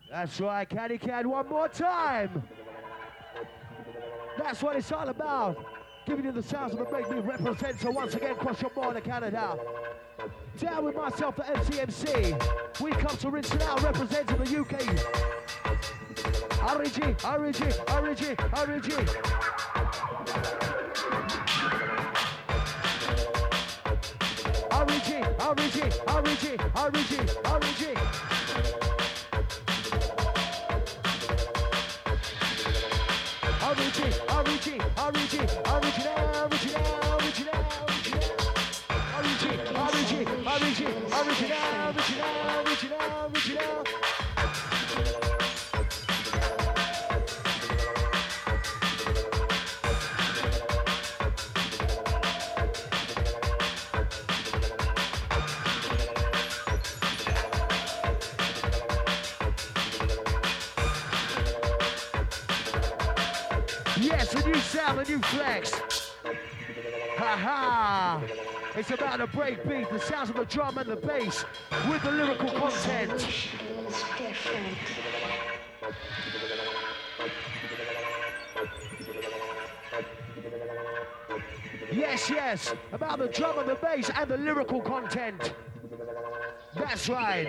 That's right, Caddy Cad, one more time. That's what it's all about. Giving you the sounds of the Break Beat represents. So once again, cross your border, Canada. Down with myself, the MCMC. We come to rinse it out, representing the UK. Origi. Yes, a new sound, a new flex. Ha ha! It's about the break beat, the sounds of the drum and the bass with the lyrical content. Yes, about the drum and the bass and the lyrical content. That's right.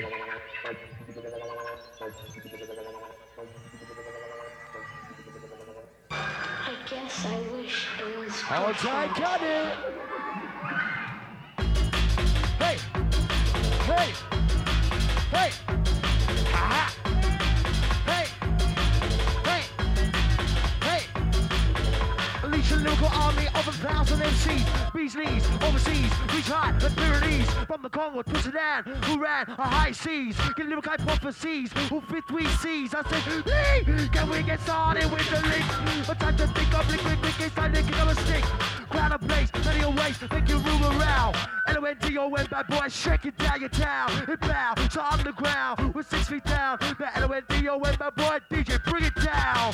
I guess I wish it was all time, cut it. Hey, aha, hey. Unleash a lyrical army of 1,000 MCs, bees knees, overseas, reach high, the Pyrenees, from the Congo to Sudan, who ran a high seas, get lyrical hypotheses, who fit we seas. I said, Lee, can we get started with the link? But time to think of liquid, it's like licking of a stick. Crowd a place, many a waste, make you room around. LONDON, bad boy, shake it down your town. It bow to underground, with 6 feet down. The LONDON, bad boy, DJ, bring it down.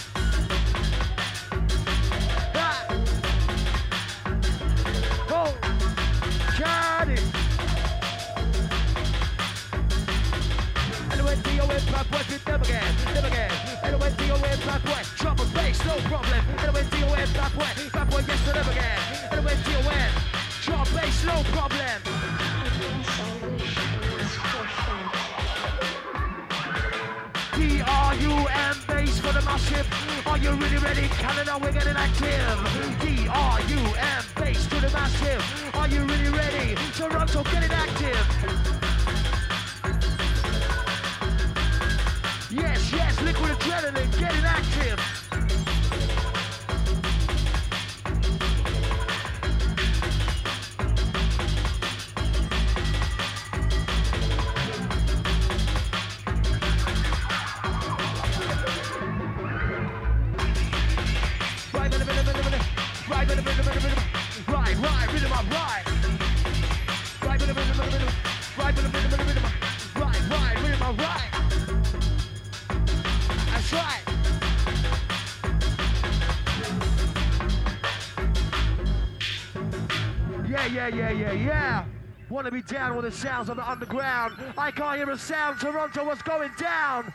Oh, got it. LONDON, bad boy, hit them again. LONDON, bad boy, drum and bass, no problem. LONDON, bad boy, yes to them again. LONDON, drum and bass, no problem. DRUM bass for the massive. Are you really ready? Canada, we're getting active. DRUM bass to the massive. Are you really ready? Toronto, getting active. Yes, liquid adrenaline, getting active. Yeah. Want to be down with the sounds of the underground. I can't hear a sound. Toronto, what's going down?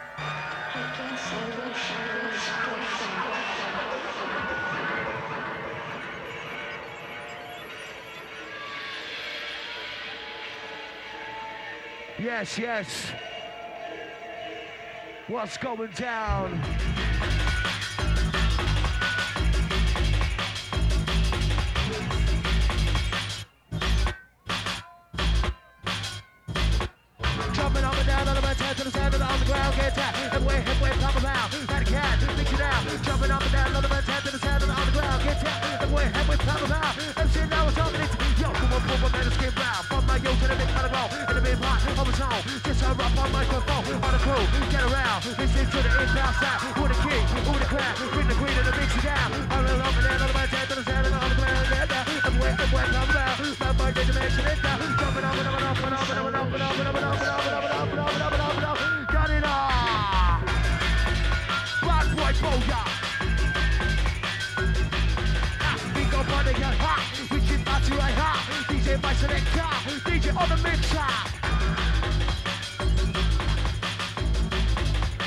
Yes. What's going down? Jumping up and down on the head to the sound of the underground, get that. Headway, pop about. That cat, mix it out. Jumping up and down on the head to the sound of the underground, get that. Headway, pop about. MC now is dominant. Yo, come on, pop man, skin round. From my yo to the big kind of roll. In the big pot of a song. Just a rock on microphone. On the crew, get around. Listen to the inbound sound. Who the king, who the crowd. Bring the queen and the mix it down. All over there on the head to the sound of the underground, get that. Headway, pop about. My birthday dimension it down. Jumping up and up and up and up and up and up and up and up and up and up. Got it on. Bad boy, booyah. Big up on the gun, ha. Reaching back to right, ha. DJ by selector. DJ on the mixer.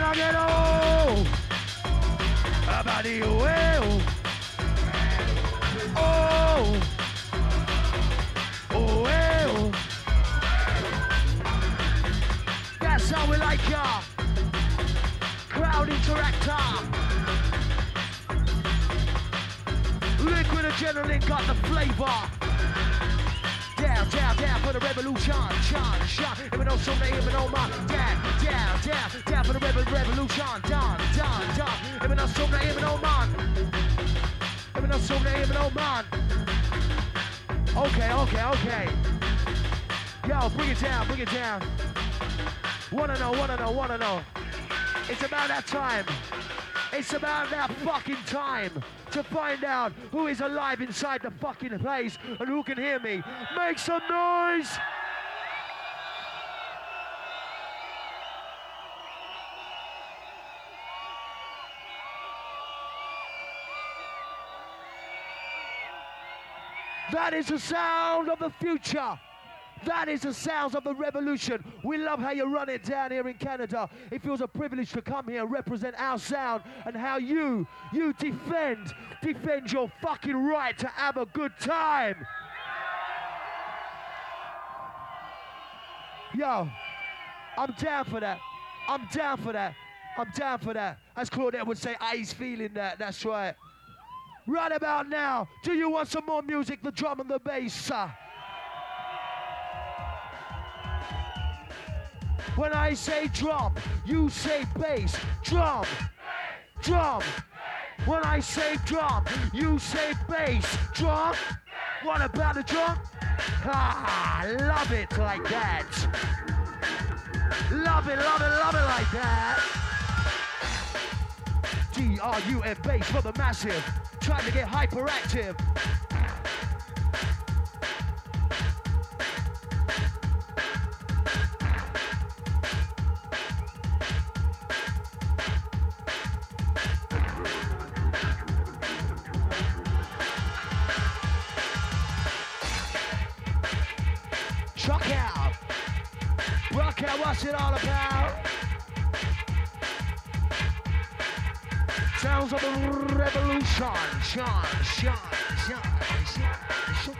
get old. About the well. Oh. Oh, well. That's how we like ya. Crowd interactor. Liquid adrenaline got the flavor. Down, down, down for the revolution. Shine, shine. Even though some even though my down, down, down, down for the revolution. Done, done, done. Even though some even though man. Even though some even though man. Okay, okay, okay. Yo, bring it down, bring it down. Wanna know, wanna know, wanna know. It's about that time. It's about that fucking time to find out who is alive inside the fucking place and who can hear me. Make some noise! That is the sound of the future. That is the sounds of the revolution. We love how you run it down here in Canada. It feels a privilege to come here and represent our sound and how you defend your fucking right to have a good time. Yo, I'm down for that. I'm down for that. I'm down for that. As Claudette would say, he's feeling that. That's right. Right about now, do you want some more music? The drum and the bass. When I say drum, you say bass. Drum, drum. When I say drum, you say bass. Drum. What about the drum? Ah, love it like that. Love it, love it, love it like that. D-R-U-M bass for the massive. Trying to get hyperactive. Truck out. Rock out, what's it all about? Sounds of the revolution. Shine, shine, shine, shine, shine.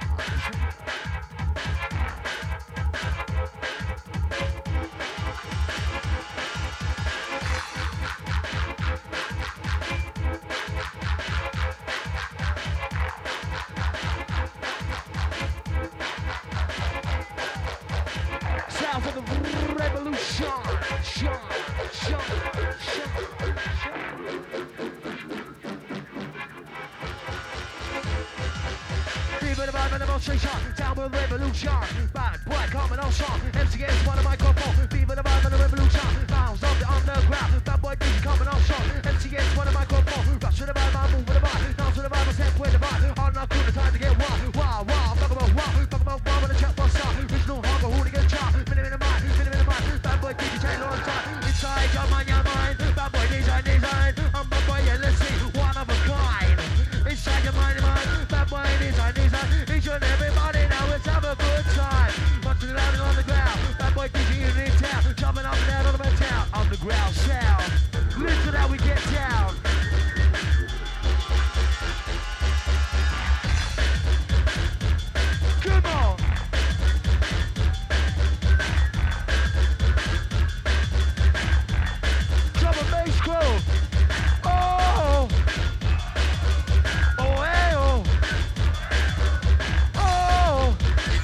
Sounds of the revolution. Shine, shine, shine, shine. Fever the vibe and demonstration, down with revolution. Bad boy coming on strong, MCS one of microphone. Fever the vibe and the revolution, bounce off the underground. Bad boy DJ coming on strong, MCS one of microphone. Rush to the vibe, I'm moving the vibe. Down to the vibe, I step with the vibe. On the cool, time to get wild, wild, wild. Talk about wild, talk about wild when the chat bust out. Original harbor, who to get chop. Minute in the mind, minute in the mind. Bad boy DJ chain on time. Inside your mind, your mind. Bad boy design, design. I'm bad boy, yeah, let's see, one of a kind. Inside your mind, mind. Bad boy design, design. Each and everybody now, let's have a good time. Bunching it out on the ground. Bad boy DJ in town. Jumping up and down on the town. Underground sound. Listen how we get down. Come on. Drum and bass crew. Oh. Oh, hey, oh. Oh.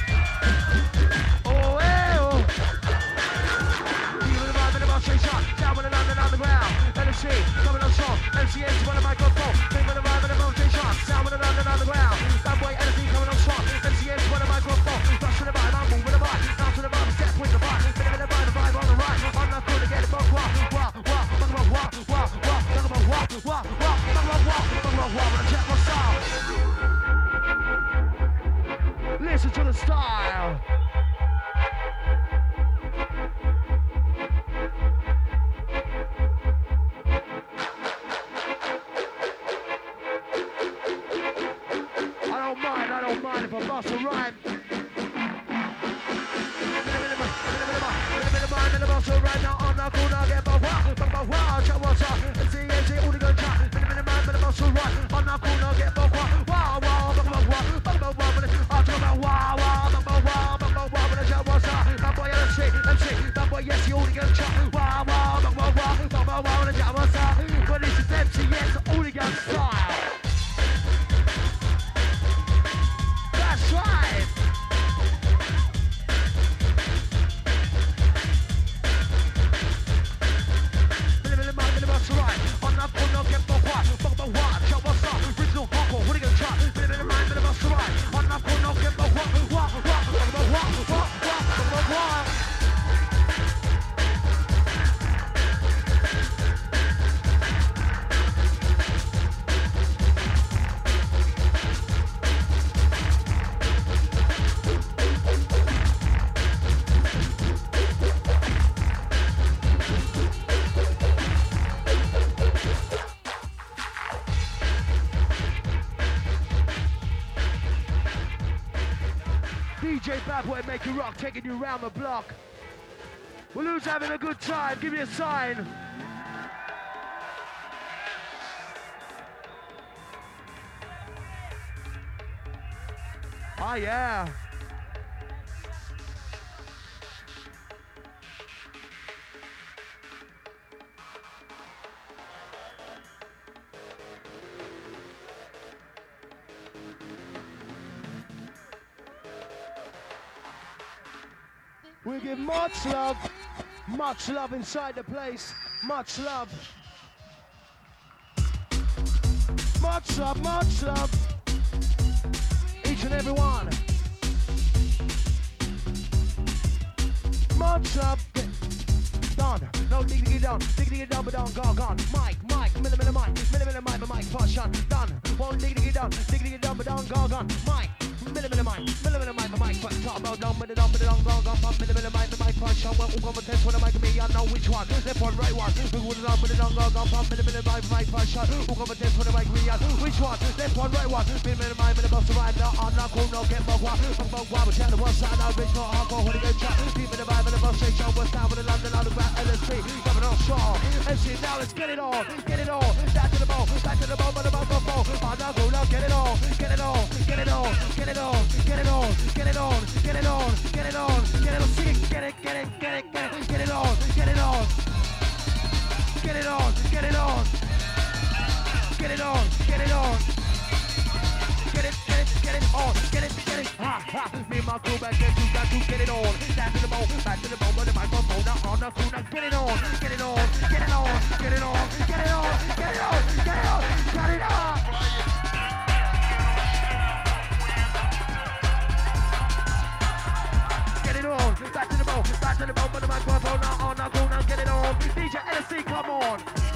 Oh, hey, oh. Even the vibe in the demonstration. Down with the London underground. LMC, coming on strong. MCH, one of my microphone. Even the vibe in the demonstration. Down with the London underground. Bad boy, LMC, coming on strong. MCH, one of my microphone. Rush to the vibe, I'm moving the vibe. Down to the vibe, step with the vibe. Minute in the vibe on the right. I'm not cool to get it, but wah, wah, wah. Talk about wah, wah, wah. Talk about wah, wah, wah. Talk about wah, talk about wah. When I check my style. Listen to the style. I don't mind if I bust a rhyme. Now I'm not gonna get both wow, chat what's up? MC, hooligan chat. Minute, man, minute, muscle right. On the corner, get buck, wow, wow, talk about wow, when I chat what's up? That boy, MC, that boy, yes, you hooligan chat. Wow, when I chat what's up? But this is MC, yes, hooligan style. That's right. DJ Bad Boy Make You Rock, taking you round the block. Well, who's having a good time? Give me a sign. Oh yeah. We give much love inside the place, much love. Much love, each and every one. Much love, done, no diggity down, but down, gone. Mike, millimeter mic, function, done. Won't diggity down, but down, gone. Mike. Millimeter mic, but talk about down, but down, gone, millimeter mic, function. Well, who come and test when I mic me, I know which one. Left one, right one. We would have done, but down, gone, millimeter mic, function. Who come and test when I mic me, which one? Left one, right one. Millimeter mic, right now, on the cool, no, get bug one. We're chatting one side, now, bitch, not hardcore, when you get chat. Deep in the vibe, and the bus station, what's down with the London, on the back, LSP, coming on strong. MC, now let's get it on. Back to the ball, but the microphone. On the cool, now, get it on. Get it on, sing it, get it, me and my crew back there, you got to get it on. Back to the ball, but the microphone, now on the cool, now get it on. Get it on. Back to the ball, but the microphone, now on the cool, now get it on. DJ LSC, come on.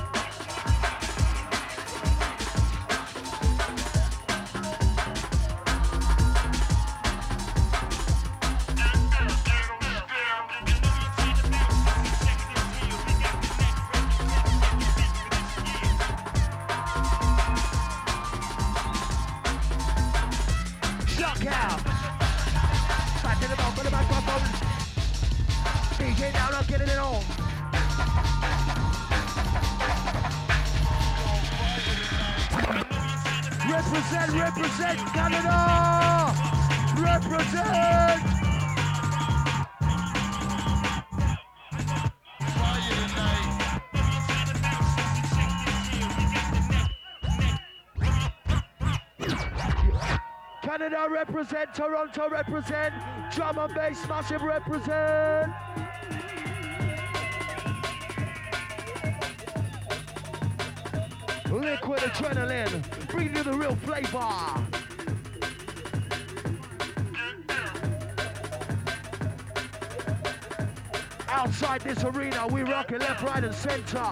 DJ now, not getting it on. Represent Canada! Represent! Canada represent, Toronto represent, drum and bass massive represent. Liquid adrenaline, bring you the real flavor. Outside this arena, we rock it left, right, and center.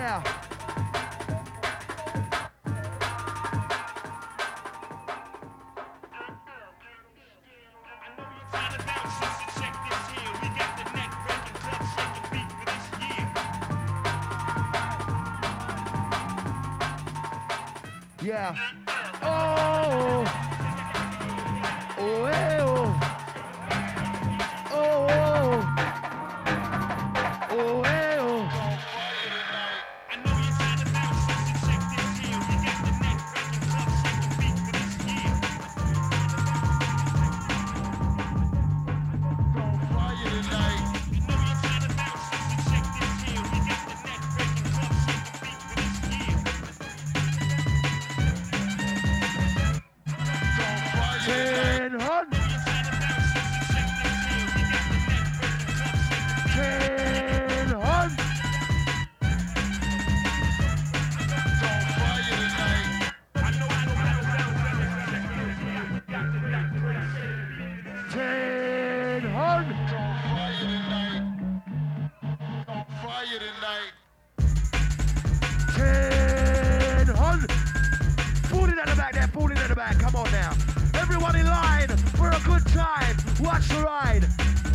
Yeah. Yeah. Oh. Oh. Oh. Oh. Oh. Oh. Come on now. Everyone in line for a good time. Watch the ride.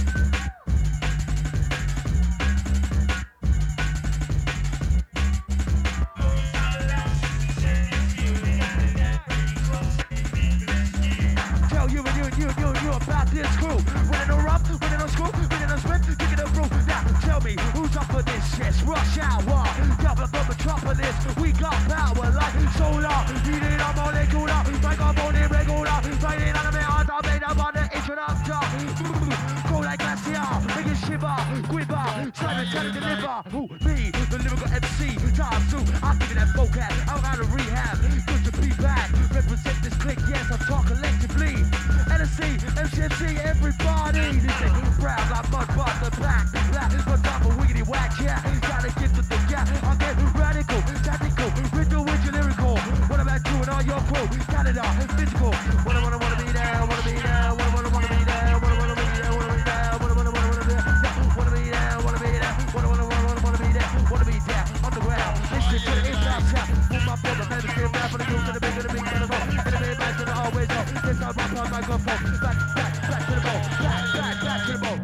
Tell you about this crew. Winning a rump, winning a screw, winning a spin, kicking a through. Now tell me who's up for this shit. Rush hour. Double up on the top of this. We got power like solar. Heating up on the cooler. Like up on the regular. Fighting on the heart. I made up on the introductor. Go like glacier. Make it shiver. Quiver. Trying to deliver. Who? Me. The lyrical MC. Time to. I'm thinking that vocab. I'm out of rehab. Good to be back. Represent this clique. Yes, I talk collectively. NSC, MCMC, everybody. This ain't proud like mud, but the black, but I'm a wiggity whack, yeah. Gotta get to the gap. I get radical, tactical, ritual with your lyrical. What about you and all your crew? Canada, physical. Wanna be there, wanna be there, wanna be there, wanna be there, wanna be there, wanna be there, wanna be there, wanna be there, wanna be there, wanna be there, on the ground. Listen to the impact sound. Move my brother, man, the same rap for the youth to the big, and the ball. And the big back to the always go. Yes, I rock on microphone. Back to the ball. Back to the ball.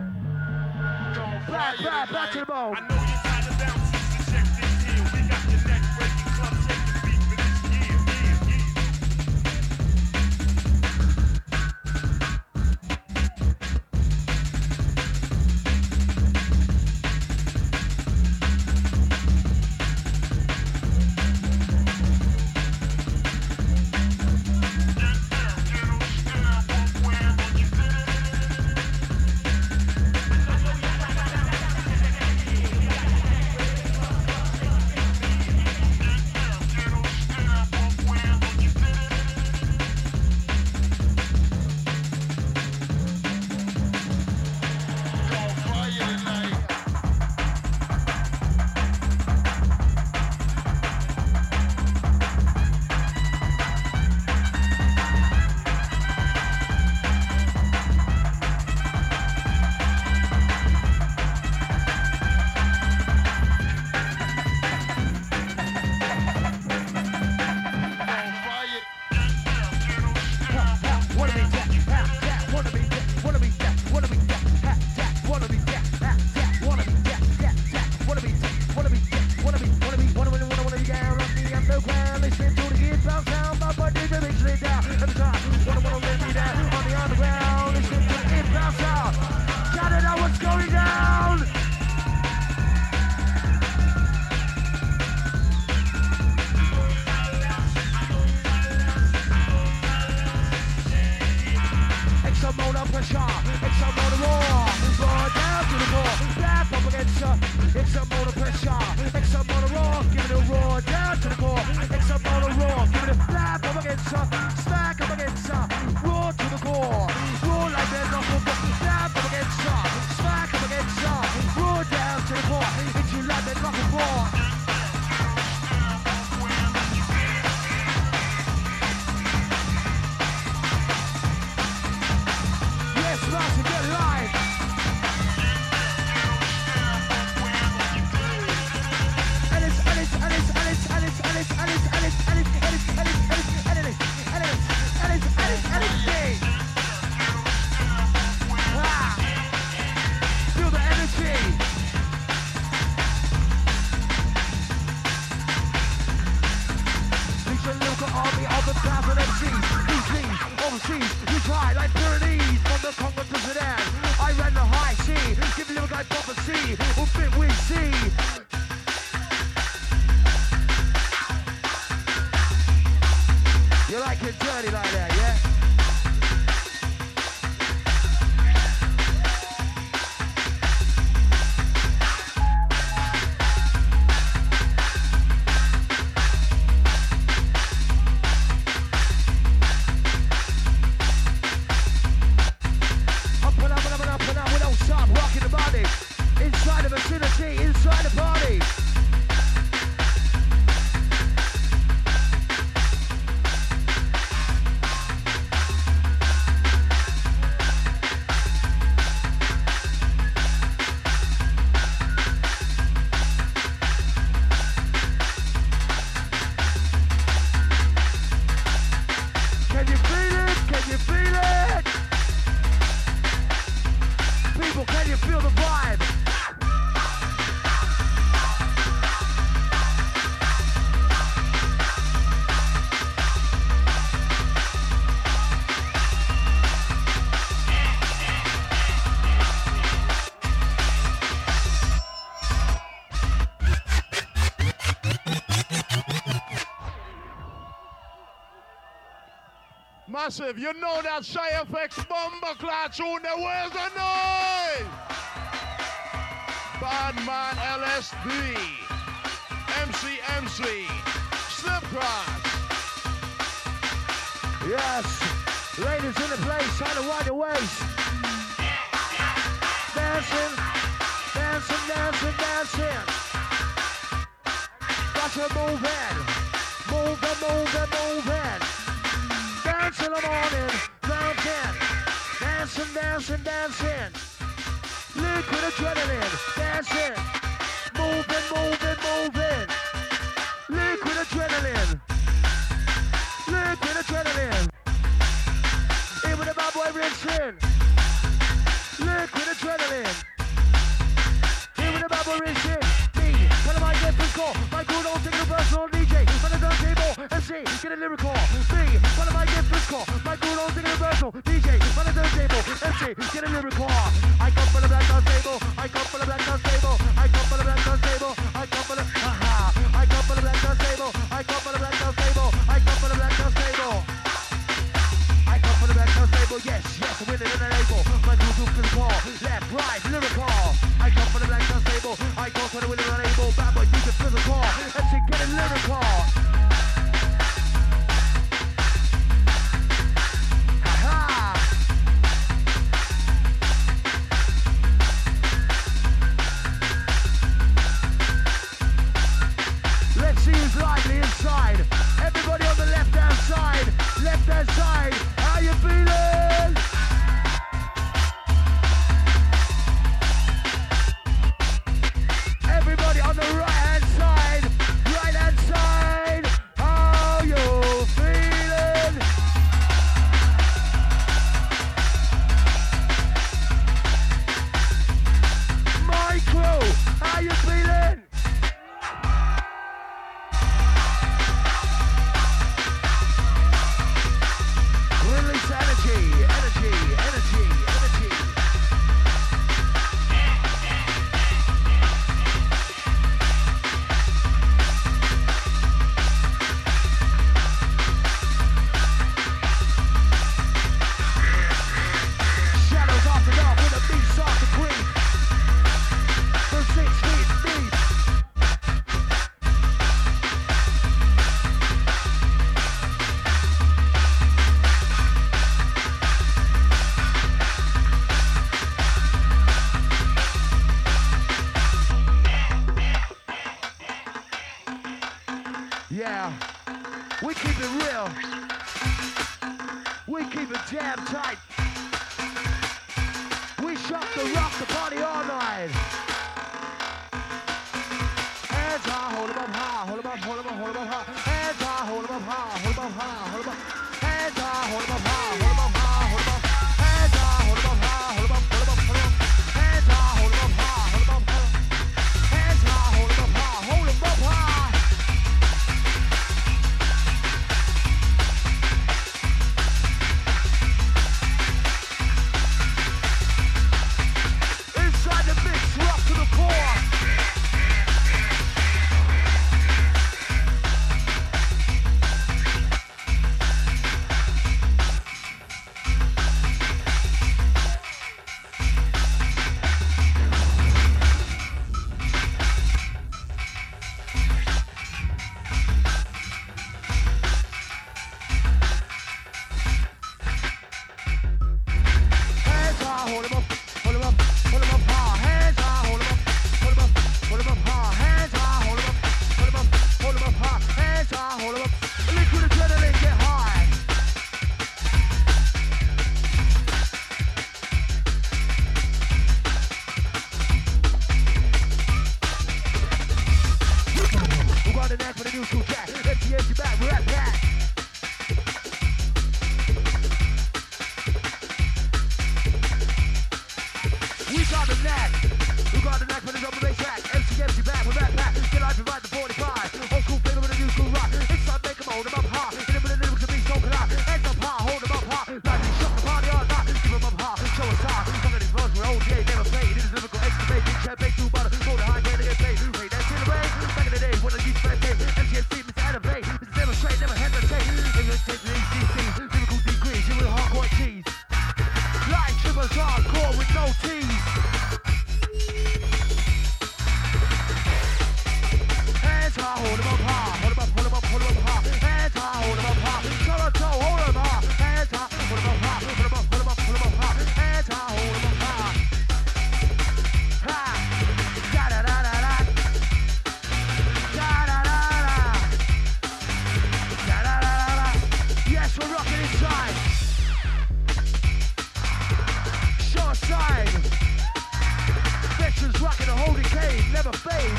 Back to the ball. I know you're tired of bouncing, so check this here. We got the neck breaking club, check the beat for this year. Get army of 1,000 MCs. DCs, overseas, we try like Pyrenees. From the Congo to Sudan, I ran the high sea. Give the little guy prophecy, who fit we see. You like it dirty like that, yeah? Up and up and up and up and up, we don't stop rocking the body. Inside the vicinity, inside the party. Can you feel it? Can you feel it? People, can you feel the vibe? Massive, you know that Shy FX bomber clad tune there, where's the noise? Badman LSD, MC, Slipcross. Yes, ladies in the place, trying to wind your waist. Dancing, dancing, dancing, dancing. Got to moving, moving, moving, moving. Dancing in the morning, dancing, dancing, dancing, dancing. Liquid adrenaline, dancing, moving, moving, moving. Liquid adrenaline, liquid adrenaline. Even the bad boy rinsing, liquid adrenaline. Even the bad boy rinsing. Me, tell him I get this call. My crew don't take it personal, DJ. On the turntable, MC, get a lyrical. Me, tell him I get this call. My crew don't take it personal, DJ. On the turntable, MC, get a lyrical. I come for the black table. I come for the black table. I come for the black table. I come for the I come for the black table. I come for the black table. I come for the black table. I come for the black table. Yes, yes, winning in the label. My crew can call. Left, right, lyrical. I come for the black table. I come for the winning in the label. Bad boy, DJ physical. MC, get a lyrical. Let's see who's lively inside. Everybody on the left-hand side. Left-hand side. How you feeling? Everybody on the right-hand side. Right-hand side. How you feeling? My crew. How you feeling? Release energy, energy, energy, energy. Shadows off and off with a beat off the creek. From 6 feet deep. Yeah, we keep it real. We keep it jam tight. We shock the rock the party all night. Hands high, hold 'em up high, hold 'em up, hold 'em up, hold 'em up high. Hands high, hold 'em up high, hold 'em up high, hold 'em up. Hands high, hold 'em up high, hold 'em up high, hold 'em up. Hands high, hold 'em up high, hold 'em up, hold 'em up, hold 'em up. Hands high, hold 'em up high, hold 'em up, hold 'em up. Hands high, hold 'em up high, hold 'em up high. back, we're at back. We got the knack. We got the knack for the double bass track. MC back with that pack. Get live and ride the 45. Old school flavor with a new school rock. Inside make them hold them up high. In the middle of the lyrics to be so high. Hands up high, hold them up high. Like we shut the party all night. Give them up high, show us high. Some of these bros were old day, never played. It is lyrical excavate. Big chat, big two butter. Hold the high grade to get paid. Wait, that's in the rain. Back in the day, when I used to play tape. MCMC, Mr. Elevate. Mr. Demonstrate, never hesitate. Imitate the ACC. Lyrical degrees, you with hardcore cheese. Like triple hardcore with no tease. Hands high, hold them up high. Hold them up, hold them up, hold them up high. Hands high, hold them up high. Shoulder toe, hold them high. Hands high, hold them up high. Hold them up, hold them up, hold them up high. Hands high, hold them up high. Ha! Da da da da da. Da da da da. Da da da da da. Yes, we're rocking inside. Short side. Veterans rocking the holy cave, never fade.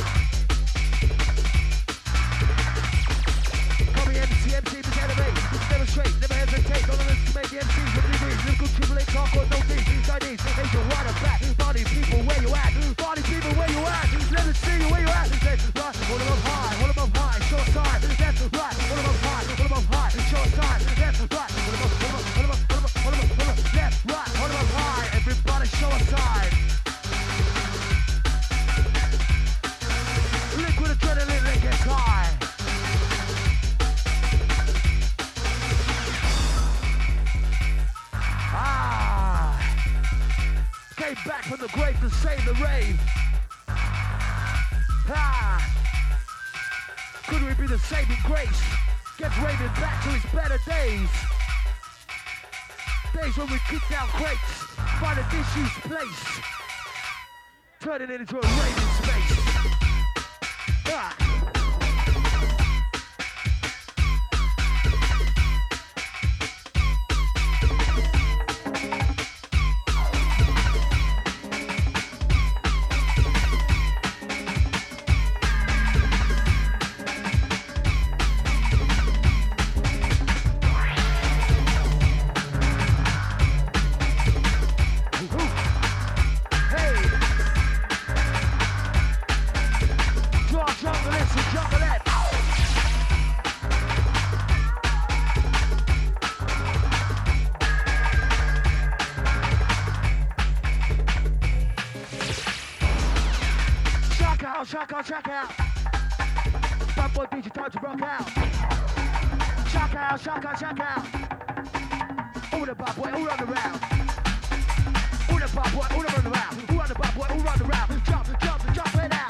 MC, Mr. Elevate, demonstrate, never hesitate, don't let us make the MCs with degrees, lyrical triple H, hardcore, no D, Chinese, Asian, right and back, party people, where you at, party people, where you at, let me see you where you at, left, right, hold them up high, short side, left, right, hold them up high, short side, left, right, hold them up, left, right, hold them up high, everybody show a side. Liquid adrenaline, let get high. Came back from the grave to save the rave. Could we be the saving grace? Get raving back to his better days. Days when we kicked out crates, find a disused place, turning it into a raving space. Check out. Bad boy beat you, time to rock out. Check out. All the bad boy, all run around. All the bad boy, all run around. All run the bad boy, all run around. Jump it out.